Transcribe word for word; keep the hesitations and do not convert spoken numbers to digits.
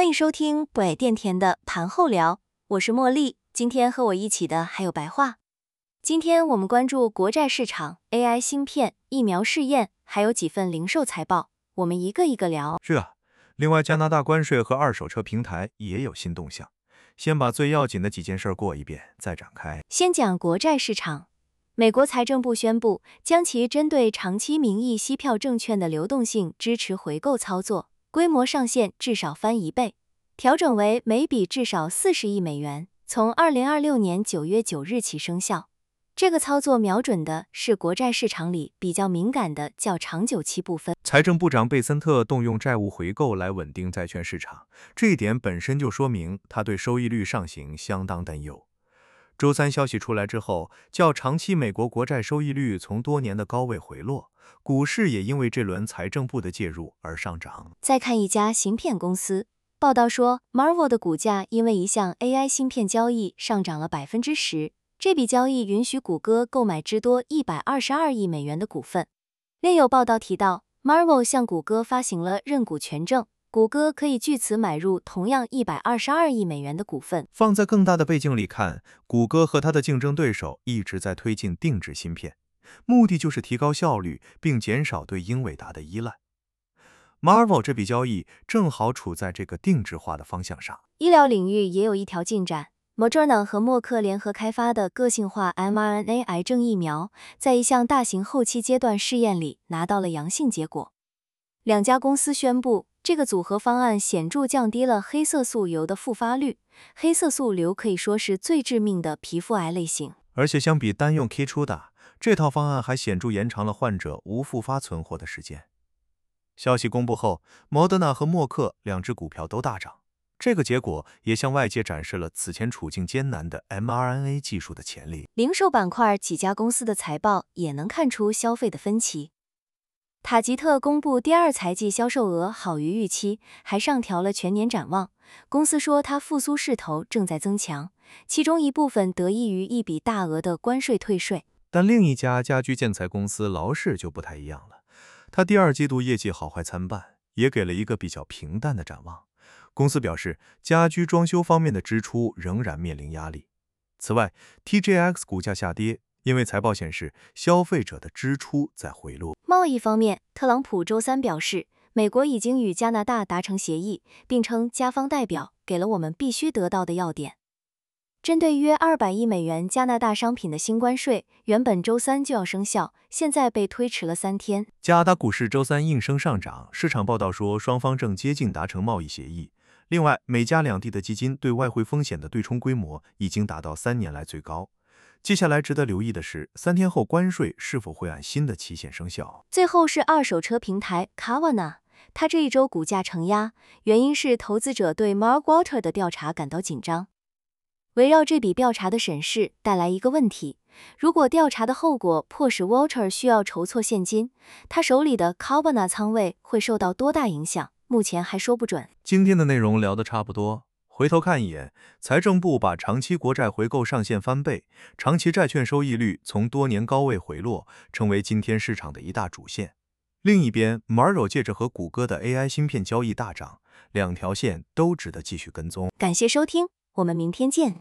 欢迎收听北电田的盘后聊，我是茉莉，今天和我一起的还有白话。今天我们关注国债市场、A I 芯片、疫苗试验，还有几份零售财报，我们一个一个聊。 是啊，另外加拿大关税和二手车平台也有新动向。先把最要紧的几件事过一遍，再展开。 先讲国债市场。美国财政部宣布，将其针对长期名义息票证券的流动性支持回购操作规模上限至少翻一倍，调整为每笔至少四十亿美元，从二零二六年九月九日起生效。这个操作瞄准的是国债市场里比较敏感的较长久期部分。 财政部长贝森特动用债务回购来稳定债券市场，这一点本身就说明他对收益率上行相当担忧。周三消息出来之后，较长期美国国债收益率从多年的高位回落，股市也因为这轮财政部的介入而上涨。 再看一家芯片公司，报道说 Marvell 的股价因为一项 A I 芯片交易上涨了 百分之十， 这笔交易允许谷歌购买至多一百二十二亿美元的股份。另有报道提到 Marvell 向谷歌发行了认股权证，谷歌可以据此买入同样一百二十二亿美元的股份。 放在更大的背景里看，谷歌和它的竞争对手一直在推进定制芯片，目的就是提高效率并减少对英伟达的依赖。Marvell 这笔交易正好处在这个定制化的方向上。 医疗领域也有一条进展， Moderna 和默克联合开发的个性化 m R N A 癌症疫苗，在一项大型后期阶段试验里拿到了阳性结果。两家公司宣布，这个组合方案显著降低了黑色素瘤的复发率。黑色素瘤可以说是最致命的皮肤癌类型， 而且相比单用 Keytruda， 这套方案还显著延长了患者无复发存活的时间。消息公布后，摩德纳和默克两只股票都大涨，这个结果也向外界展示了此前处境艰难的 m R N A 技术的潜力。 零售板块几家公司的财报也能看出消费的分歧。塔吉特公布第二财季销售额好于预期，还上调了全年展望。公司说它复苏势头正在增强，其中一部分得益于一笔大额的关税退税。 但另一家家居建材公司劳氏就不太一样了，它第二季度业绩好坏参半，也给了一个比较平淡的展望。公司表示，家居装修方面的支出仍然面临压力。此外 ，T J X 股价下跌，因为财报显示消费者的支出在回落。 贸易方面，特朗普周三表示，美国已经与加拿大达成协议，并称加方代表给了我们必须得到的要点。针对约二百亿美元加拿大商品的新关税，原本周三就要生效，现在被推迟了三天。 加拿大股市周三应声上涨，市场报道说双方正接近达成贸易协议。另外，美加两地的基金对外汇风险的对冲规模已经达到三年来最高。接下来值得留意的是，三天后关税是否会按新的期限生效。 最后是二手车平台 Carvana， 它这一周股价承压，原因是投资者对 Mark Walter 的调查感到紧张。围绕这笔调查的审视带来一个问题，如果调查的后果迫使 Walter 需要筹措现金，他手里的 Carvana 仓位会受到多大影响，目前还说不准。 今天的内容聊得差不多，回头看一眼，财政部把长期国债回购上限翻倍，长期债券收益率从多年高位回落，成为今天市场的一大主线。另一边 Marvell 借着和谷歌的 A I 芯片交易大涨，两条线都值得继续跟踪。 感谢收听，我们明天见。